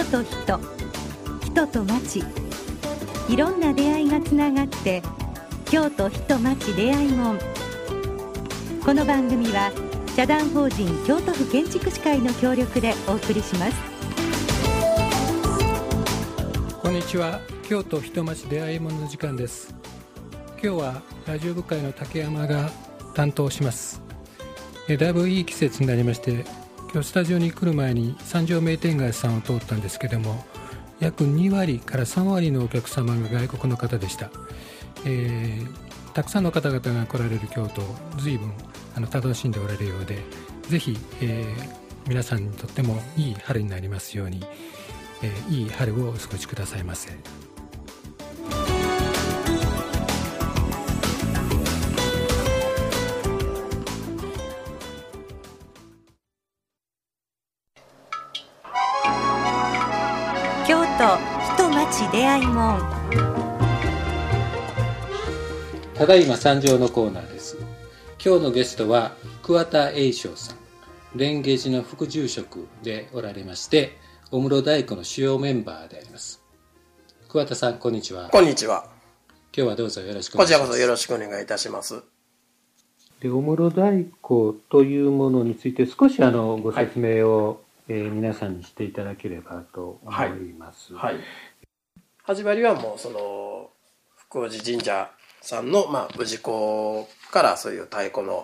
と人、人と町、いろんな出会いがつながって京都人町出会いもん。この番組は社団法人京都府建築士会の協力でお送りします。 こんにちは。京都人町出会いもんの時間です。今日はラジオ部会の竹山が担当します。だいぶいい季節になりまして、今日スタジオに来る前に三条名店街さんを通ったんですけども、約2割から3割のお客様が外国の方でした。たくさんの方々が来られる京都を随分楽しんでおられるようで、ぜひ、皆さんにとってもいい春になりますように、いい春をお過ごしくださいませ。 京都人町出会いもん。 ただいま参上のコーナーです。今日のゲストは桑田栄翔さん、蓮華寺の副住職でおられまして、お室太鼓の主要メンバーであります。桑田さん、こんにちは。 こんにちは。 今日はどうぞよろしくお願いします。 こちらこそよろしくお願いいたします。 で、お室太鼓というものについて少しご説明を、皆さんにしていただければと思います。 はいはい、始まりはもうその福王寺神社さんの、氏子からそういう太鼓の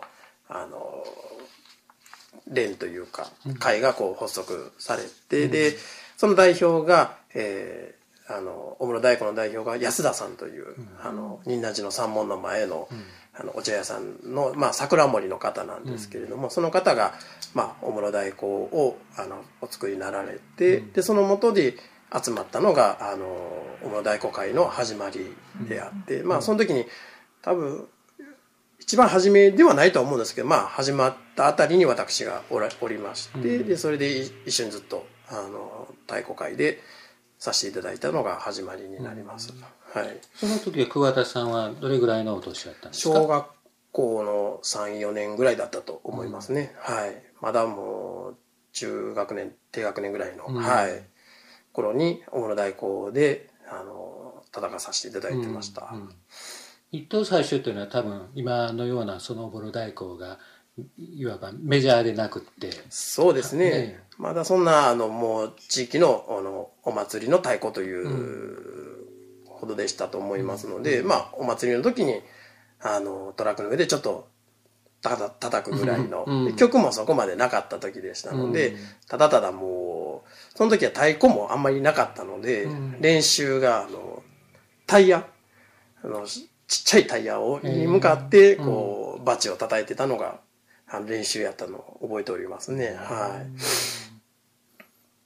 連というか会がこう発足されて、でその代表が、お室太鼓の代表が安田さんという、仁和寺の三門の前の、お茶屋さんの、桜森の方なんですけれども、その方が、お室太鼓をお作りになられて、でその下で集まったのがお室太鼓会の始まりであって、その時に多分一番初めではないとは思うんですけど、始まったあたりに私がおりまして、でそれで一緒にずっと太鼓会でさせていただいたのが始まりになります。はい、 その時は桑田さんはどれぐらいのお年だったんですか？ 小学校の 3,4 年ぐらいだったと思いますね。はい、まだもう中学年低学年ぐらいの、頃にお室太鼓で戦わさせていただいてました。 一等最初というのは多分今のようなそのお室太鼓がいわばメジャーでなくって、 そうですね、まだそんなもう地域のお祭りの太鼓というほどでしたと思いますので、お祭りの時にトラックの上でちょっと叩くぐらいの、曲もそこまでなかった時でしたので、ただただもうその時は太鼓もあんまりなかったので、練習がタイヤちっちゃいタイヤに向かってこうバチを叩いてたのが練習やったのを覚えておりますね。はい。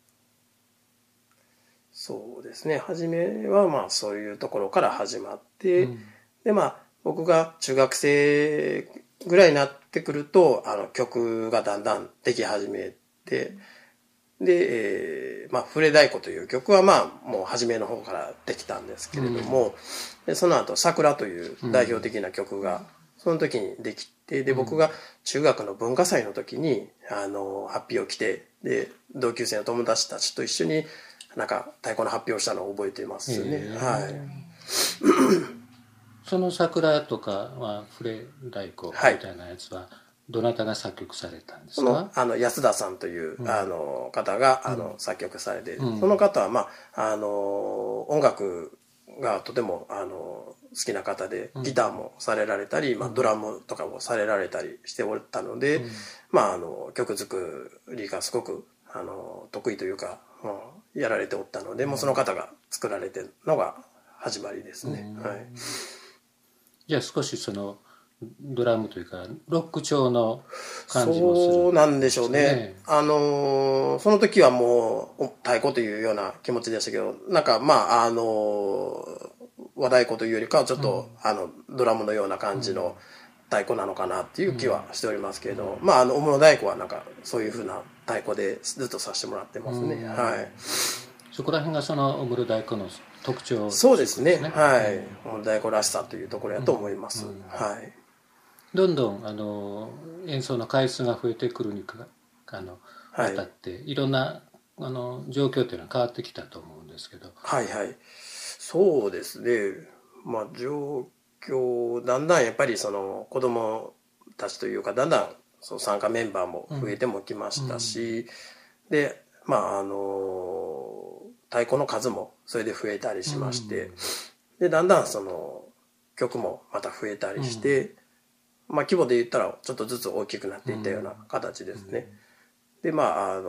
そうですね。初めはそういうところから始まって、で僕が中学生ぐらいになってくると曲がだんだんでき始めて、で、触れ太鼓という曲はもう初めの方からできたんですけれども、でその後桜という代表的な曲がその時にできて、で僕が中学の文化祭の時に発表を着て、で同級生の友達たちと一緒になんか太鼓の発表をしたのを覚えていますね。はい。 その桜とかは触れ太鼓みたいなやつはどなたが作曲されたんですか？ 安田さんという、方が作曲されて、その方は音楽がとても好きな方で、ギターもされられたり、ドラムとかもされられたりしておったので、曲作りがすごく得意というか、やられておったので、もうその方が作られてるのが始まりですね。はい。 じゃあ少しそのドラムというかロック調の感じもする、 そうなんでしょうね。その時はもう太鼓というような気持ちでしたけど、なんか和太鼓というよりかはちょっと、ドラムのような感じの太鼓なのかなっていう気はしておりますけれど、お室太鼓はなんかそういう風な太鼓でずっとさせてもらってますね。はい。 そこら辺がそのお室太鼓の特徴、 そうですね。はい。お室太鼓らしさというところやと思います。はい。 どんどん演奏の回数が増えてくるにあたって、いろんな状況っていうのは変わってきたと思うんですけど。 はいはい。そうですね。まあ状況、だんだんやっぱりその子供たちというか、だんだんその参加メンバーも増えてもきましたし、で、まあ太鼓の数もそれで増えたりしまして、で、だんだんその曲もまた増えたりして、まあ規模で言ったらちょっとずつ大きくなっていったような形ですね。で、まあ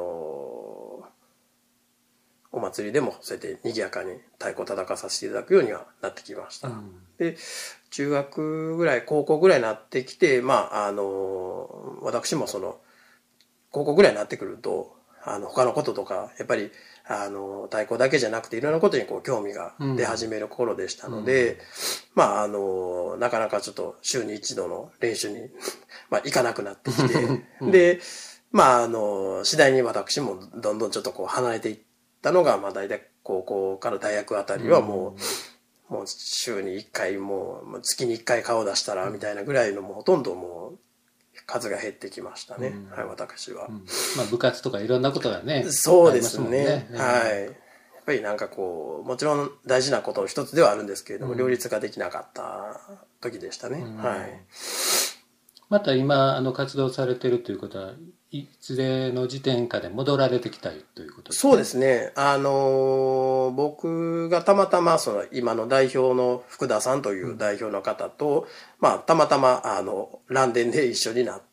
お祭りでもそうやって賑やかに太鼓を叩かさせていただくようにはなってきました。で、中学ぐらい、高校ぐらいになってきて、まあ私もその高校ぐらいになってくると、他のこととかやっぱり太鼓だけじゃなくていろんなことにこう興味が出始める頃でしたので、まあなかなかちょっと週に一度の練習にまあ行かなくなってきて、で、まあ次第に私もどんどんちょっとこう離れていったのが、まあ大体高校から大学あたりはもう週に1回もう月に1回顔出したらみたいなぐらいの、もうほとんどもう数が減ってきましたね。はい、私は。 まあ部活とかいろんなことがね。 そうですね。はい。やっぱりなんかこう、もちろん大事なことの一つではあるんですけれども、両立ができなかった時でしたね。はい。 また今活動されてるということは、いずれの時点かで戻られてきたいということですね。 そうですね。僕がたまたまその今の代表の福田さんという代表の方と、まあたまたま蘭電で一緒になって、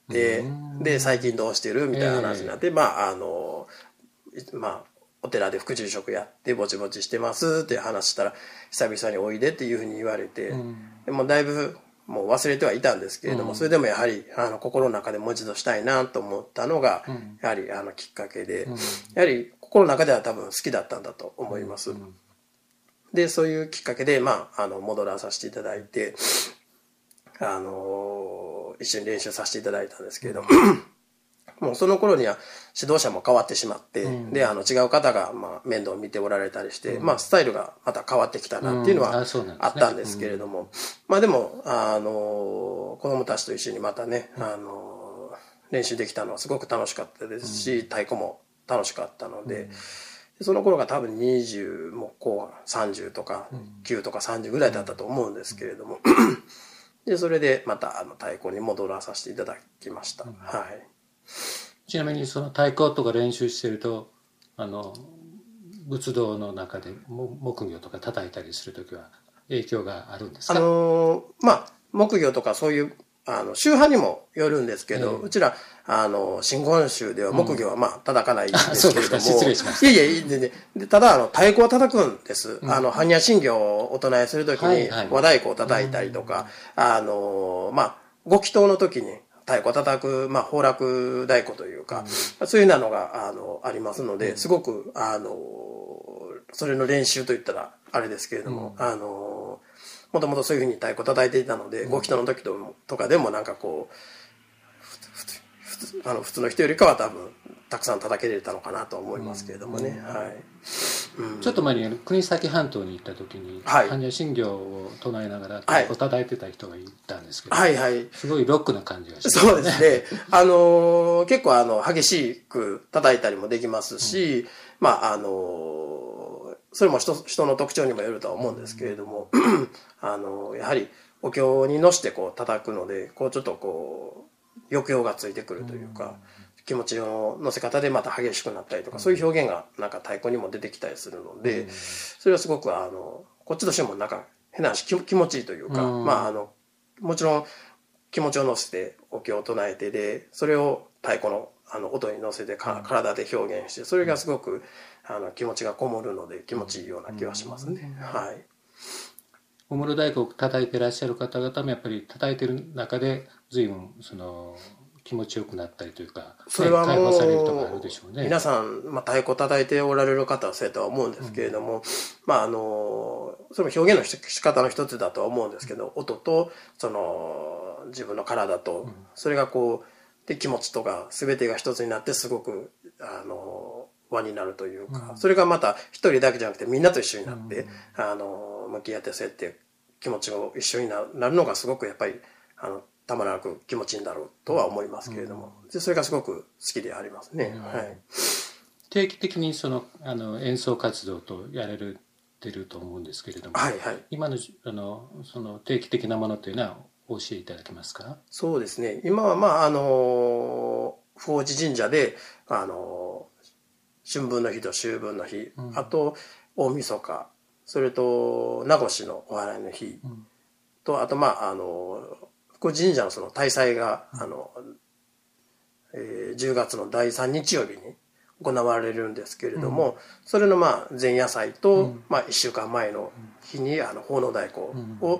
で最近どうしてるみたいな話になって、まあまあお寺で副住職やってぼちぼちしてますって話したら、久々においでっていうふうに言われて、でもだいぶもう忘れてはいたんですけれども、それでもやはり心の中でもう一度したいなと思ったのが、やはりきっかけで、やはり心の中では多分好きだったんだと思います。で、そういうきっかけで、まあ戻らさせていただいて、一緒に練習させていただいたんですけれども、もうその頃には指導者も変わってしまって、で違う方がまあ面倒を見ておられたりして、まあスタイルがまた変わってきたなっていうのはあったんですけれども、まあでも子供たちと一緒にまたね練習できたのはすごく楽しかったですし、太鼓も楽しかったので、その頃が多分20も後半30とか9とか30ぐらいだったと思うんですけれども、でそれでまた太鼓に戻らさせていただきました。はい。 ちなみにその太鼓とか練習してると仏道の中で木魚とか叩いたりするときは影響があるんですか？ まあ木魚とかそういう宗派にもよるんですけど、うちら真言宗では木魚はまあ叩かないんですけれども、 失礼しました。 でただ太鼓を叩くんです。般若心経をお唱えするときに和太鼓を叩いたりとか、まあご祈祷の時に太鼓を叩く、まあ、崩落太鼓というか、そういうのがありますので、すごくそれの練習といったらあれですけれども、もともとそういうふうに太鼓叩いていたので、ご祈祷の時とかでもなんかこう普通の人よりかは多分たくさん叩けれたのかなと思いますけれどもね。はい。 ちょっと前に国東半島に行った時に般若心経を唱えながら太鼓叩いてた人がいたんですけど、すごいロックな感じがして、 そうですね。結構激しく叩いたりもできますし、まあそれも人の特徴にもよるとは思うんですけれども、やはりお経にのしてこう叩くので、こうちょっとこう抑揚がついてくるというか、気持ちの乗せ方でまた激しくなったりとか、そういう表現がなんか太鼓にも出てきたりするので、それはすごくこっちとしてもなんか変な話気持ちいいというか、まあもちろん気持ちを乗せてお経を唱えてで、それを太鼓の音に乗せて体で表現して、それがすごく気持ちがこもるので気持ちいいような気はしますね。はい。 おもろ太鼓を叩いていらっしゃる方々もやっぱり叩いてる中で随分気持ちよくなったりというか、 それはもう解放されるとかあるでしょうね。 皆さん、まあ、太鼓叩いておられる方はそうやとは思うんですけれども、まあそれも表現の仕方の一つだとは思うんですけど、音と自分の体と、それがこうで気持ちとか全てが一つになってすごく輪になるというか、それがまた一人だけじゃなくてみんなと一緒になって、向き合ってそうやって気持ちを一緒になるのがすごくやっぱりたまらなく気持ちいいんだろうとは思いますけれども、それがすごく好きでありますね。はい。 定期的に演奏活動とやられてると思うんですけれども、 はいはい、 今のその定期的なものというのはお教えいただけますか？ そうですね、今は法事神社で春分の日と秋分の日、あと大晦日、それと名越のお祓いの日、とあと福神社のその大祭が10月の第3日曜日に行われるんですけれども、それの前夜祭と、1週間前の日に奉納太鼓を、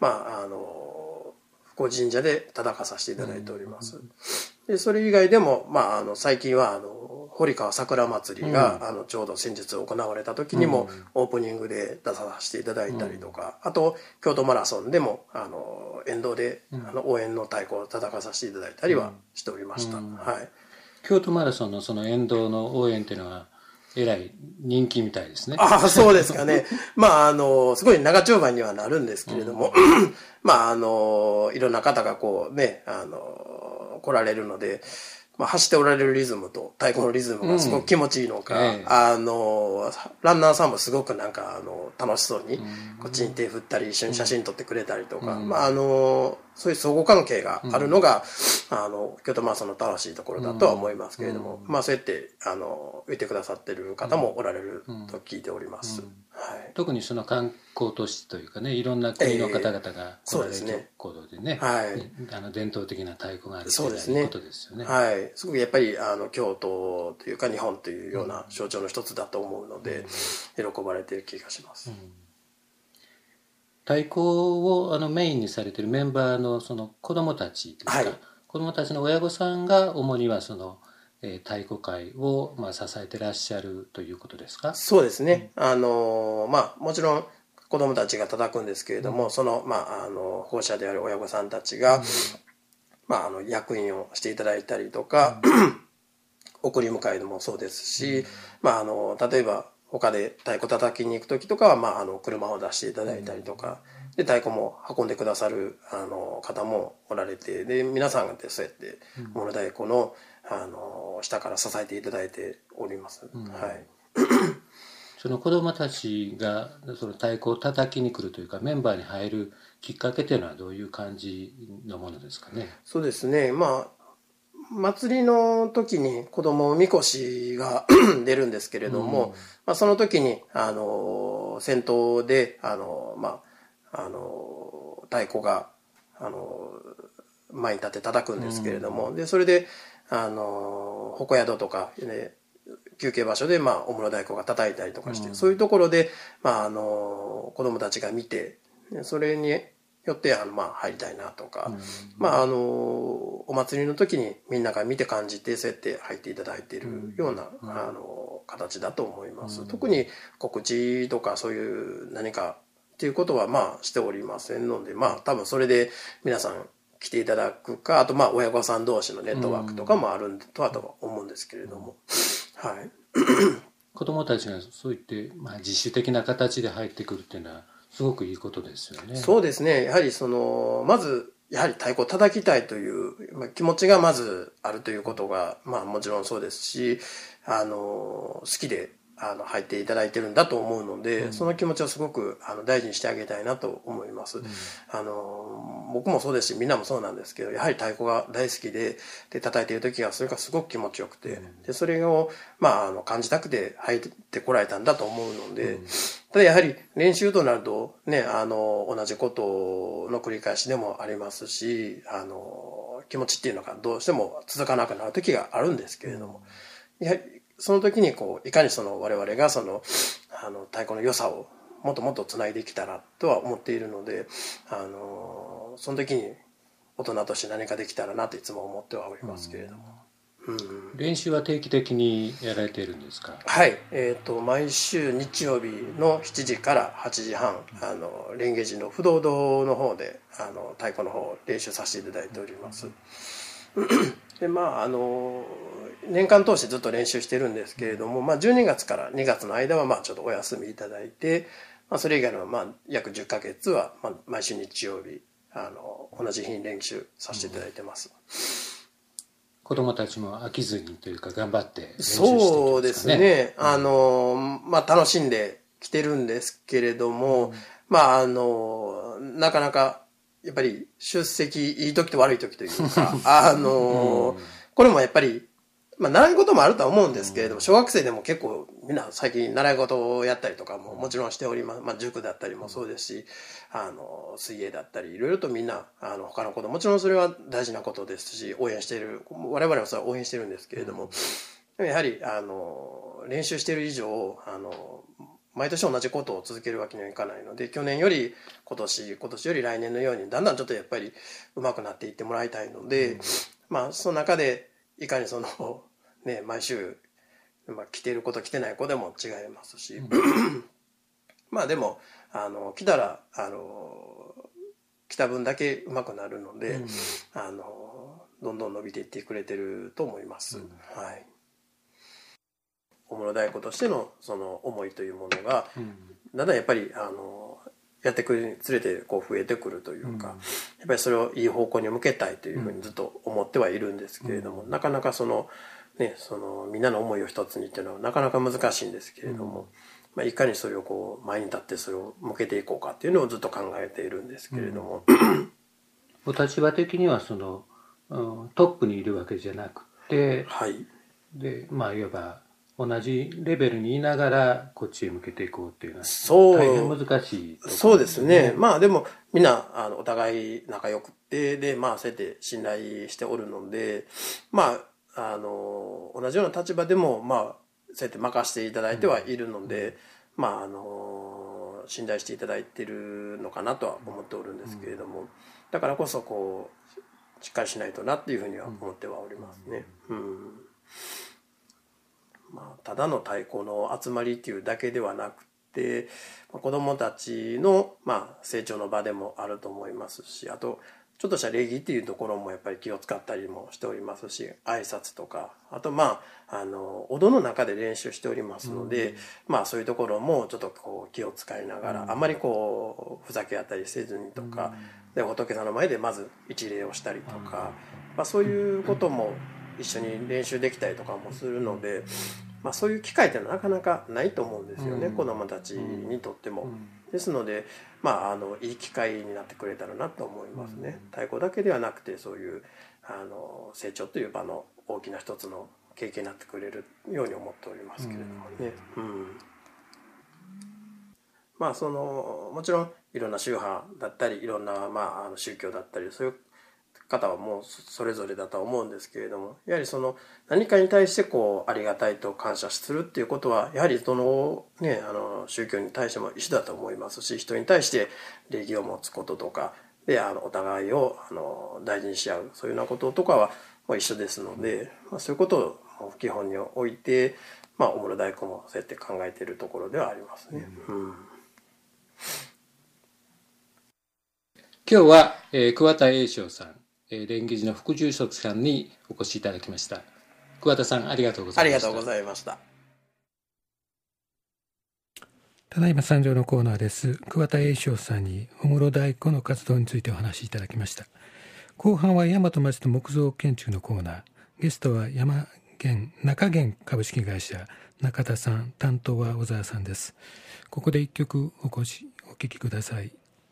福神社で叩かさせていただいております。でそれ以外でも、最近は堀川桜祭りが、ちょうど先日行われた時にも、オープニングで出させていただいたりとか、あと京都マラソンでも沿道で、応援の太鼓を叩かさせていただいたりはしておりました。はい、 京都マラソンのその沿道の応援っていうのはえらい人気みたいですね。 そうですかね。すごい長丁場にはなるんですけれども、いろんな方がこうね、来られるので、走っておられるリズムと太鼓のリズムがすごく気持ちいいのか、ランナーさんもすごく楽しそうにこっちに手振ったり一緒に写真撮ってくれたりとか、そういう相互関係があるのが、京都マラソンの楽しいところだとは思いますけれども、そうやって言ってくださってる方もおられると聞いております。はい、 特にその観光都市というかね、いろんな国の方々が来られることでね、伝統的な太鼓があるということですよね。 はい、すごくやっぱり京都というか日本というような象徴の一つだと思うので、喜ばれている気がします。 太鼓をメインにされているメンバーのその子どもたちですか、子どもたちの親御さんが主にはその太鼓会を支えてらっしゃるということですか？ そうですね、もちろん子どもたちが叩くんですけれども、その保護者である親御さんたちが、役員をしていただいたりとか、送り迎えもそうですし、例えば他で太鼓叩きに行く時とかは、車を出していただいたりとかで、太鼓も運んでくださる方もおられて、で皆さんがそうやって小室太鼓の下から支えていただいております。はい、 その子どもたちがその太鼓を叩きに来るというか、メンバーに入るきっかけというのはどういう感じのものですかね？ そうですね、祭りの時に子どもみこしが出るんですけれども、その時に先頭で太鼓が前に立って叩くんですけれども、でそれで鉾宿とか、休憩場所でお室太鼓が叩いたりとかして、そういうところで、子どもたちが見て、それによって入りたいなとか、お祭りの時にみんなが見て感じてそうやって入っていただいているような、形だと思います。特に告知とかそういう何かっていうことはしておりませんので、多分それで皆さん来ていただくか、あと親御さん同士のネットワークとかもあるとは思うんですけれども、はい、 子どもたちがそういって自主的な形で入ってくるっていうのはすごくいいことですよね。 そうですね、やはりまずやはり太鼓を叩きたいという気持ちがまずあるということがもちろんそうですし、好きで入っていただいてるんだと思うので、その気持ちをすごく大事にしてあげたいなと思います。僕もそうですしみんなもそうなんですけど、やはり太鼓が大好きで叩いている時がそれがすごく気持ちよくて、でそれを感じたくて入ってこられたんだと思うので、ただやはり練習となるとね、同じことの繰り返しでもありますし、気持ちっていうのがどうしても続かなくなる時があるんですけれども、やはりその時にいかに我々が太鼓の良さをもっともっとつないできたらとは思っているので、その時に大人として何かできたらなといつも思ってはおりますけれども、 練習は定期的にやられているんですか？ はい、毎週日曜日の7時から8時半、蓮華寺の不動堂の方で太鼓の方を練習させていただいております。で年間通してずっと練習してるんですけれども、12月から2月の間はちょっとお休みいただいて、それ以外の約10ヶ月は毎週日曜日同じ日に練習させていただいてます。 子どもたちも飽きずにというか頑張って練習しているんですかね。 そうですね、楽しんできてるんですけれども、なかなかやっぱり出席いい時と悪い時というかこれもやっぱり習い事もあるとは思うんですけれども、小学生でも結構みんな最近習い事をやったりとかももちろんしております。塾だったりもそうですし、水泳だったりいろいろとみんな他のこともちろんそれは大事なことですし、応援している、我々もそれは応援してるんですけれども、やはり練習している以上毎年同じことを続けるわけにはいかないので、去年より今年より来年のようにだんだんちょっとやっぱり上手くなっていってもらいたいので、その中でいかに毎週、来てる子と来てない子でも違いますしでも来たら来た分だけ上手くなるので、どんどん伸びていってくれてると思います。はい。小室太鼓としてのその思いというものがだんだんやっぱりやってくるにつれて増えてくるというか、やっぱりそれをいい方向に向けたいというふうにずっと思ってはいるんですけれども、なかなかみんなの思いを一つにっていうのはなかなか難しいんですけれども、いかにそれを前に立ってそれを向けていこうかっていうのをずっと考えているんですけれども、 お立場的にはトップにいるわけじゃなくて、 はい、 でいわば同じレベルにいながらこっちへ向けていこうっていうのは大変難しい、 そうですね。でもみんなお互い仲良くてそうやって信頼しておるので、同じような立場でもそうやって任せていただいてはいるので、信頼していただいているのかなとは思っておるんですけれども、だからこそしっかりしないとなっていうふうには思ってはおりますね。ただの太鼓の集まりっていうだけではなくて、子どもたちの成長の場でもあると思いますし、あとちょっとした礼儀っていうところもやっぱり気を使ったりもしておりますし、挨拶とか、あとお堂の中で練習しておりますので、そういうところもちょっと気を使いながら、あんまりふざけ合ったりせずにとか、で仏さんの前でまず一礼をしたりとか、そういうことも一緒に練習できたりとかもするので、そういう機会ってのはなかなかないと思うんですよね、子どもたちにとっても。ですので、いい機会になってくれたらなと思いますね。太鼓だけではなくて、そういう成長という場の大きな一つの経験になってくれるように思っておりますけれどもね。もちろんいろんな宗派だったりいろんな宗教だったり、そういう方はもうそれぞれだとは思うんですけれども、やはり何かに対してありがたいと感謝するっていうことはやはり宗教に対しても一緒だと思いますし、人に対して礼儀を持つこととかでお互いを大事にし合う、そういうようなこととかは一緒ですので、そういうことを基本に置いて小室太鼓もそうやって考えているところではありますね。 今日は、桑田栄翔さん、蓮華寺の副住職さんにお越しいただきました。桑田さん、ありがとうございました。 ありがとうございました。 ただいま参上のコーナーです。桑田栄翔さんに小室太鼓の活動についてお話しいただきました。後半は大和町と木造建築のコーナー。ゲストは中元株式会社中田さん、担当は小沢さんです。ここで一曲お聴きください。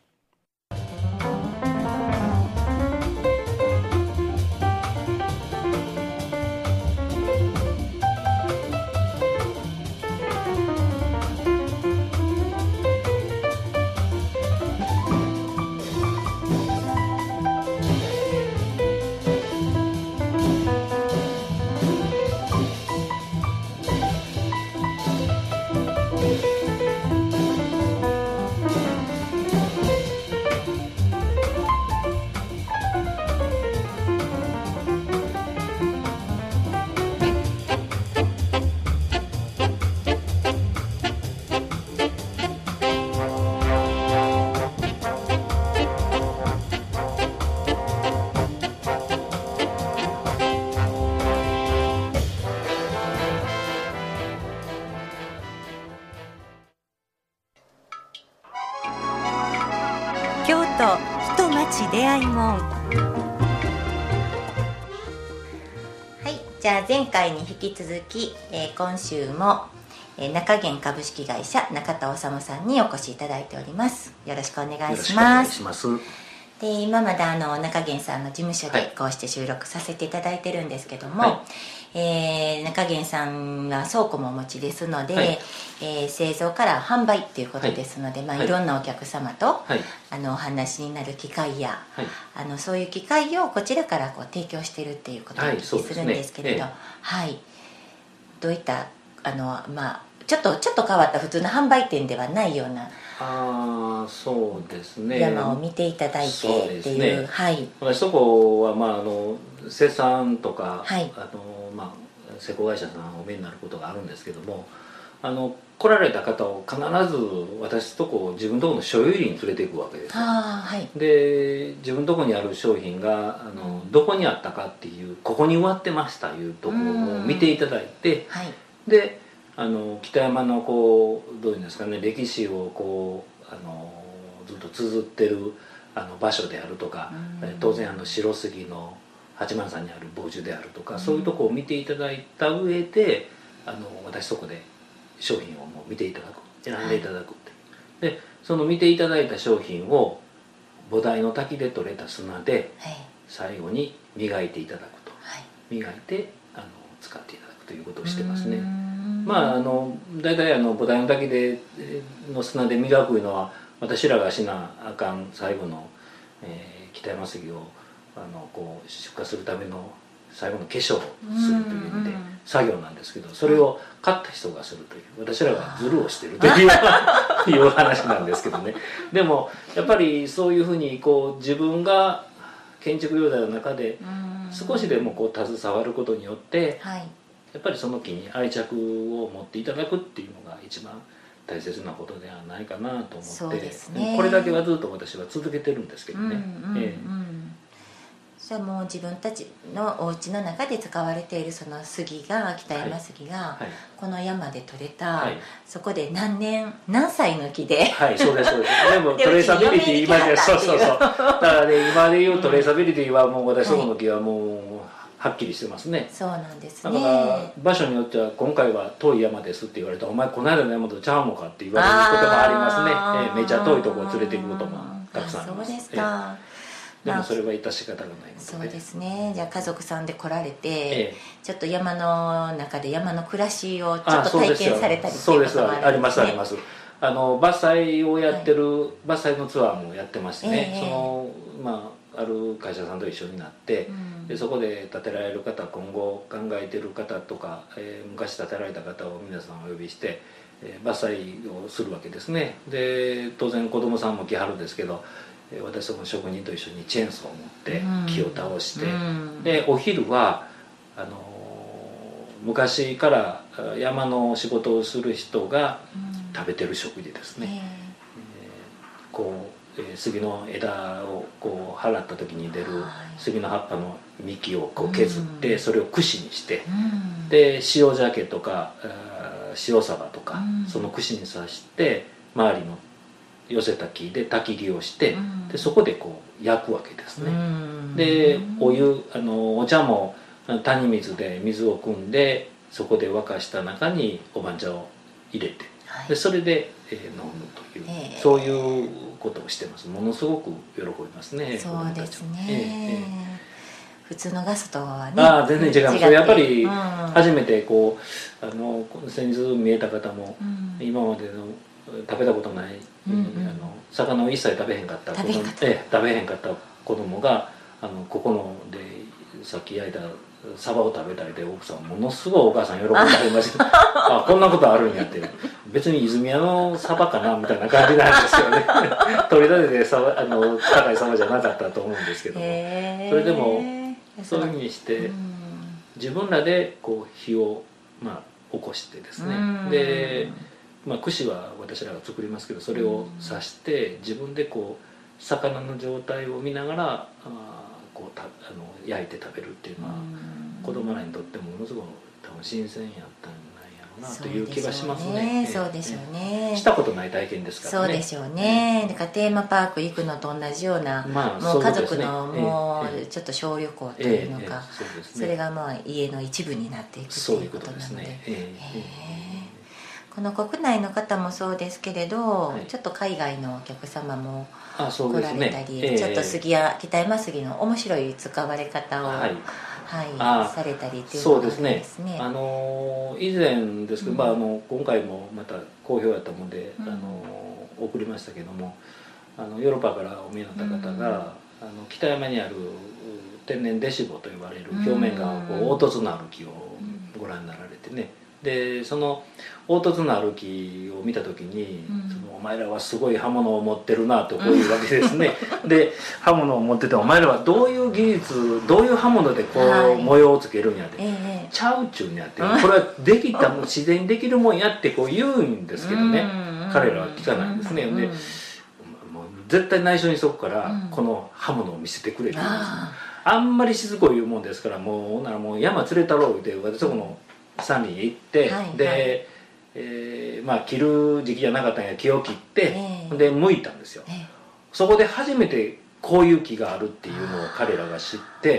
京都ひとまち出会い門。 じゃあ前回に引き続き、今週も、中源株式会社中田修さんにお越しいただいております。よろしくお願いします。で今まで中源さんの事務所でこうして収録させていただいてるんですけども、中源さんは倉庫もお持ちですので、製造から販売っていうことですので、いろんなお客様と、お話になる機会や、そういう機会をこちらからこう提供してるっていうことをお聞きするんですけれど、どういったちょっと変わった普通の販売店ではないようなそうですね、 山を見ていただいてっていう、 私そこは生産とか、施工会社さんお見えになることがあるんですけども、来られた方を必ず私とこ自分のところの所有林に連れていくわけですよ。で自分のところにある商品がどこにあったかっていう、ここに植わってましたいうところを見ていただいて、で北山のどういうんですかね、歴史をずっと綴ってる場所であるとか、当然白杉の八幡山にある防樹であるとか、そういうとこを見ていただいた上で私そこで商品をもう見ていただく、選んでいただくって、でその見ていただいた商品を菩提の滝で採れた砂で最後に磨いていただくと、磨いて使っていただくということをしてますね。大体菩提の滝の砂で磨くのは、私らがしなあかん最後の、北山杉を出荷するための最後の化粧をするという意味で作業なんですけど、それを買った人がするという、私らがズルをしてるという話なんですけどね。でもやっぱりそういうふうに自分が建築業態の中で少しでも携わることによって、やっぱりその木に愛着を持っていただくっていうのが一番大切なことではないかなと思って、これだけはずっと私は続けてるんですけどね。 じゃあもう自分たちのお家の中で使われているその杉が、北山杉がこの山で採れた、そこで何歳の木で、 そうですそうです。でもトレーサビリティ今でそうだからね、今でいうトレーサビリティはもう私そこの木はもうはっきりしてますね。 そうなんですね。 だから場所によっては今回は遠い山ですって言われたら、お前この間の山とちゃうのかって言われることもありますね。めちゃ遠いところ連れていくこともたくさんあります。 そうですか。 でもそれは致し方がないので、 そうですね。じゃあ家族さんで来られて、ちょっと山の中で山の暮らしをちょっと体験されたりっていうこともあるんですね。 あります伐採をやってる、伐採のツアーもやってましてね、ある会社さんと一緒になって、でそこで建てられる方、今後考えてる方とか、昔建てられた方を皆さんお呼びして、伐採をするわけですね。で当然子供さんも来はるんですけど、私ども職人と一緒にチェーンソーを持って木を倒して、でお昼は昔から山の仕事をする人が食べてる食事ですね。杉の枝を払った時に出る杉の葉っぱの幹を削って、それを串にして、で塩鮭とか塩サバとか、その串に刺して周りの寄せた木で焚き火をして、でそこで焼くわけですね。でお湯お茶も谷水で水を汲んで、そこで沸かした中にお番茶を入れて、でそれで飲むという、そういうことをしてます。ものすごく喜びますね。 そうですね。普通のガスとはね、 全然違う。やっぱり初めて先日見えた方も、今までの食べたことない、魚を一切食べへんかった子供がここのでさっき焼いたサバを食べたいで、奥さんものすごいお母さん喜んでありました。こんなことあるんやって、別に泉屋のサバかなみたいな感じなんですよね。取り立てて高いサバじゃなかったと思うんですけども、それでもそういうふうにして自分らで火を起こしてですね、で串は私らが作りますけど、それを刺して自分で魚の状態を見ながら焼いて食べるっていうのは、子供らにとってものすごく多分新鮮やったんやろろうなという気がしますね。 そうでしょうね。 したことない体験ですからね。 そうでしょうね。だからテーマパーク行くのと同じような、もう家族のもうちょっと小旅行というのか、それがまあ家の一部になっていくということなので、この国内の方もそうですけれど、ちょっと海外のお客様も来られたり、ちょっと北山杉の面白い使われ方を、されたりっていうのがあるんですね。 以前ですけど、今回もまた好評やったもんで、送りましたけども、ヨーロッパからお見えになった方が、北山にある天然デシボと呼ばれる表面が凹凸のある木をご覧になられてね、でその凹凸のある木を見た時に、お前らはすごい刃物を持ってるなとこういうわけですね。で刃物を持ってて、お前らはどういう技術、どういう刃物でこう模様をつけるんやって、ちゃうちゅうんやって、これはできた自然にできるもんやってこう言うんですけどね、彼らは聞かないんですね。でもう絶対内緒にそこからこの刃物を見せてくれって言うんです。あんまりしつこい言うもんですから、もう山連れたろうって私そこの山林へ行って、で、切る時期じゃなかったんや、木を切って、で剥いたんですよ。そこで初めてこういう木があるっていうのを彼らが知って、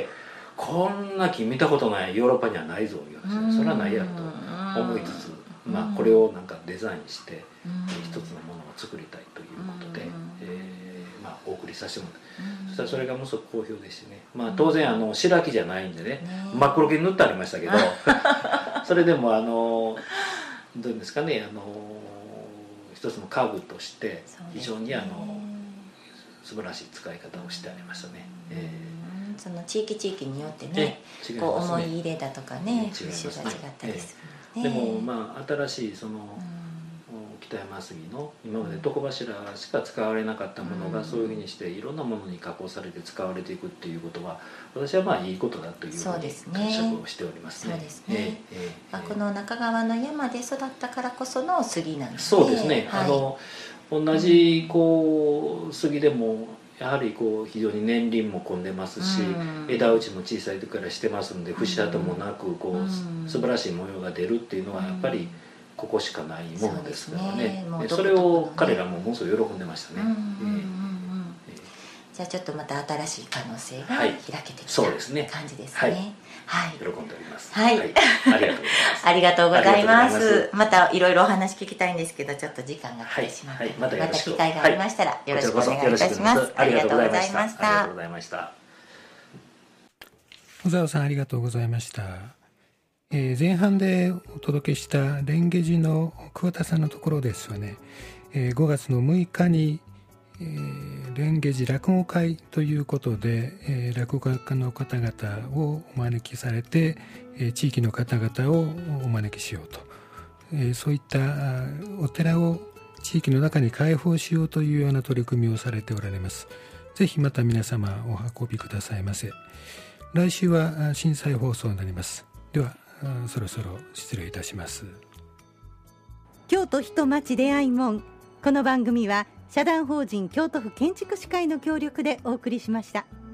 こんな木見たことない、ヨーロッパにはないぞ言うんですよ。それはないやろと思いつつ、これをなんかデザインして一つのものを作りたいということで、お送りさせてもらって、そしたらそれがものすごく好評でしてね、当然白木じゃないんでね、真っ黒けに塗ってありましたけどそれでもどういうんですかね、一つの家具として非常に素晴らしい使い方をしてありましたね。 その地域によってね、こう思い入れだとかね、風習が違ったりするでも新しいその北山杉の今まで床柱しか使われなかったものがそういうふうにしていろんなものに加工されて使われていくっていうことは、私はいいことだというふうに解釈をしておりますね。 そうですね。この中川の山で育ったからこその杉なんですね。そうですね。同じ杉でもやはり非常に年輪も混んでますし、枝打ちも小さい時からしてますので、節跡もなく素晴らしい模様が出るっていうのはやっぱりここしかないものですからね。それを彼らもものすごい喜んでましたね。 じゃあちょっとまた新しい可能性が開けてきた感じですね。 喜んでおります。 ありがとうございます。またいろいろお話聞きたいんですけど、ちょっと時間が来てしまって、また機会がありましたらよろしくお願いいたします。ありがとうございました。 小沢さん、ありがとうございました。前半でお届けした蓮華寺の桑田さんのところですよね。5月の6日に蓮華寺落語会ということで、落語家の方々をお招きされて、地域の方々をお招きしようと、そういったお寺を地域の中に開放しようというような取り組みをされておられます。ぜひまた皆様お運びくださいませ。来週は震災放送になります。ではそろそろ失礼いたします。 京都人町出会い門。この番組は社団法人京都府建築士会の協力でお送りしました。